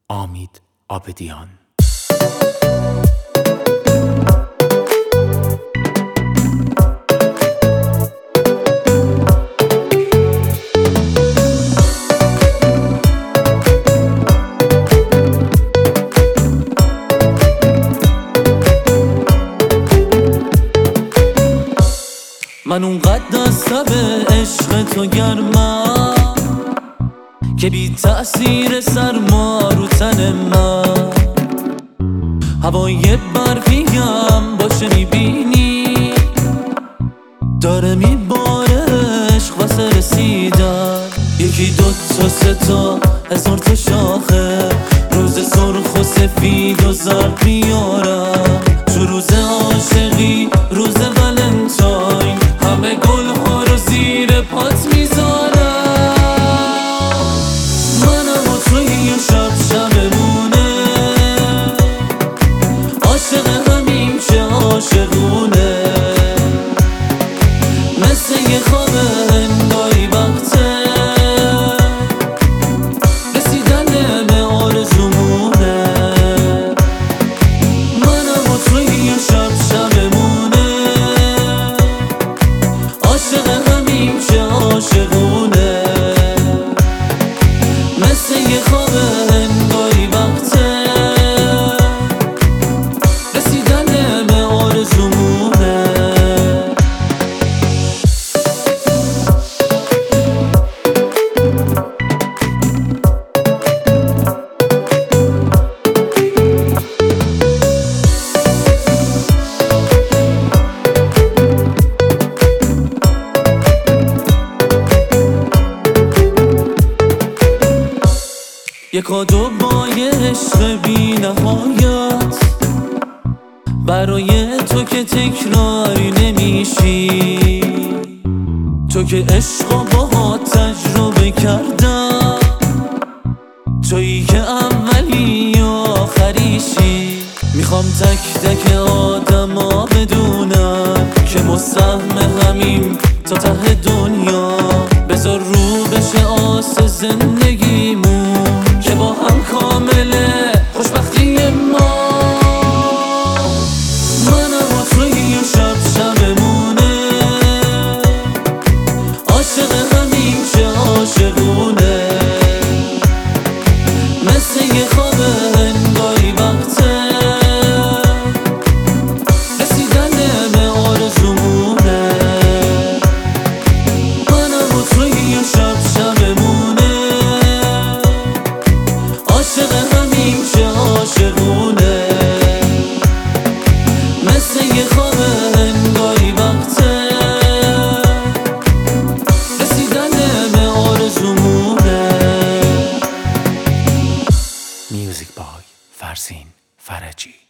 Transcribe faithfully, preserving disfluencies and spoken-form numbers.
امید عابدیان. من اونقدر دسته به عشق تو گرمم که بی تأثیر سرما رو تن من، هوای برفیم باشه میبینی داره میباره عشق واسه رسیدن. یکی دو تا سه تا هزار تا شاخه، روز سرخ و سفید و زرد میارم، تو روز عاشقی روز ولنتاین همه گل ها رو زیر پات میذارم. منم و توی یه شب شبمونه، عاشق همیم که عاشقونه، مثل یه خواب هنگایی وقته رسیدن به آرزومونه. منم و توی یه شب شبمونه، عاشق همیم که عاشقونه، مثل یه خواب هنگایی وقته رسیدن به آرزومونه. یک کادو با یه عشق بی نهایت برای تو که تکراری نمیشی، تو که عشقا با تجربه کردم، تویی که اولی و آخریشی. میخوام تک تک آدما بدونم که مسهم همیم تا ته دنیا، بذار رو بشه آس زندگیمون که با هم کامله خوشبختی ما. منم و توی یه شب شبمونه، عاشق همیم که عاشقونه، مثل یه خواب هنگایی وقته رسیدن به آرزومونه. منم و توی یه شب شبمونه، عاشق همیم که عاشقونه، مثل یه خواب هنگایی وقته رسیدن به آرزومونه. میوزیک بای فرزین فرجی.